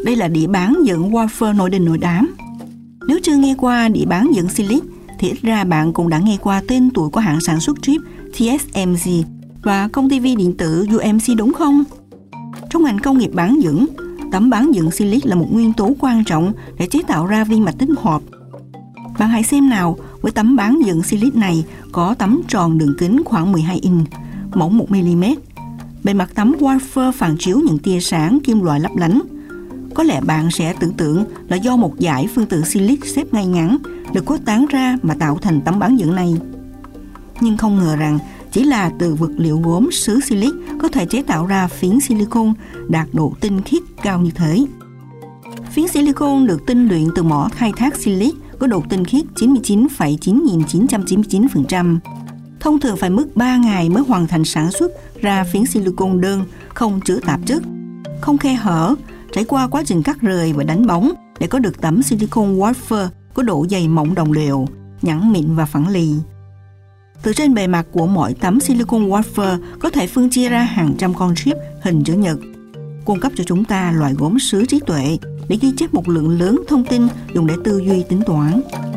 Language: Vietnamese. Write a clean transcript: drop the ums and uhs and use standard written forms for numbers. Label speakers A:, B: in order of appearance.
A: Đây là đĩa bán dẫn wafer nổi đình nổi đám. Nếu chưa nghe qua đĩa bán dẫn Silic thì ít ra bạn cũng đã nghe qua tên tuổi của hãng sản xuất chip TSMC và công ty vi điện tử UMC đúng không? Trong ngành công nghiệp bán dẫn, tấm bán dẫn Silic là một nguyên tố quan trọng để chế tạo ra vi mạch tích hợp. Bạn hãy xem nào, với tấm bán dẫn Silic này có tấm tròn đường kính khoảng 12 inch, mỏng 1 mm. Bề mặt tấm wafer phản chiếu những tia sáng kim loại lấp lánh. Có lẽ bạn sẽ tưởng tượng là do một dải phân tử Silic xếp ngay ngắn được khuếch tán ra mà tạo thành tấm bán dẫn này. Nhưng không ngờ rằng chỉ là từ vật liệu gốm sứ Silic có thể chế tạo ra phiến silicon đạt độ tinh khiết cao như thế. Phiến silicon được tinh luyện từ mỏ khai thác Silic có độ tinh khiết 99,9999%. Thông thường phải mất 3 ngày mới hoàn thành sản xuất ra phiến silicon đơn, không chứa tạp chất, không khe hở, trải qua quá trình cắt rời và đánh bóng để có được tấm silicon wafer có độ dày mỏng đồng đều, nhẵn mịn và phẳng lì. Từ trên bề mặt của mỗi tấm silicon wafer có thể phân chia ra hàng trăm con chip hình chữ nhật, cung cấp cho chúng ta loại gốm sứ trí tuệ để ghi chép một lượng lớn thông tin dùng để tư duy tính toán.